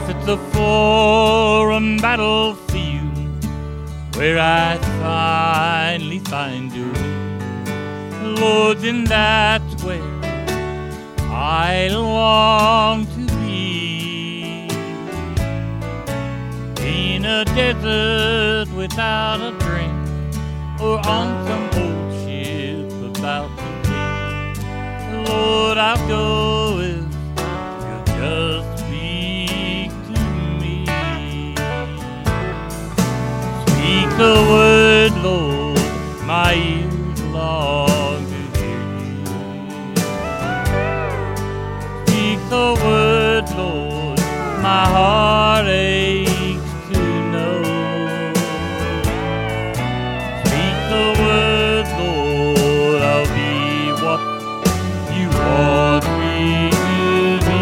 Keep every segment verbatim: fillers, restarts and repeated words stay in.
at the forum battlefield where I finally find your way. Lord, then that's where I long to be, in a desert without a drink, or on some old ship about to leave. Lord, I'll go if you'll just speak to me. Speak the word, Lord, my ears long to hear you. Speak the word, Lord, my heart aches to know. Speak the word, Lord, I'll be what you want me to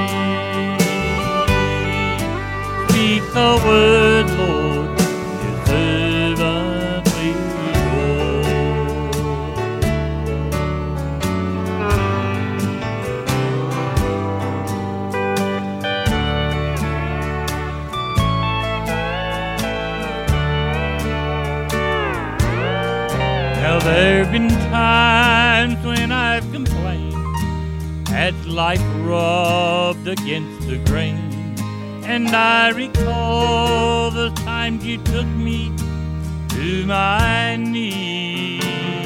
be. Speak the word, Lord, your servant will Now there've been times when I've complained as life rubbed against the grain, and I recall the times you took me to my knees.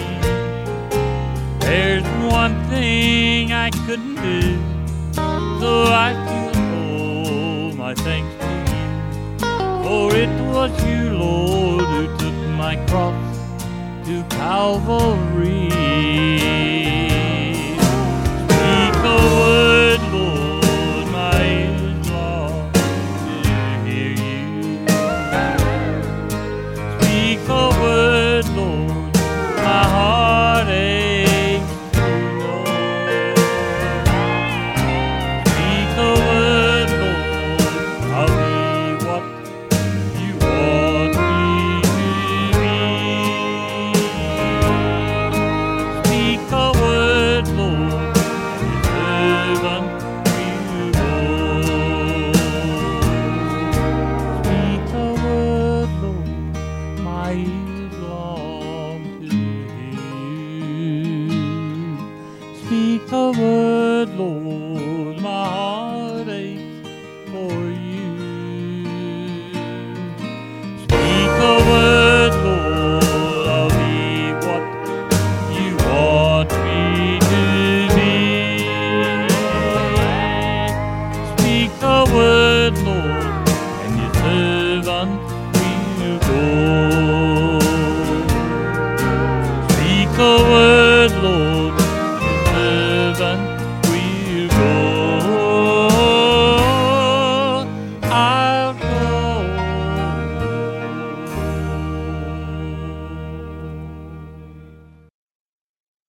There's one thing I couldn't do, so I still owe my thanks to you, for it was you, Lord, who took my cross to Calvary.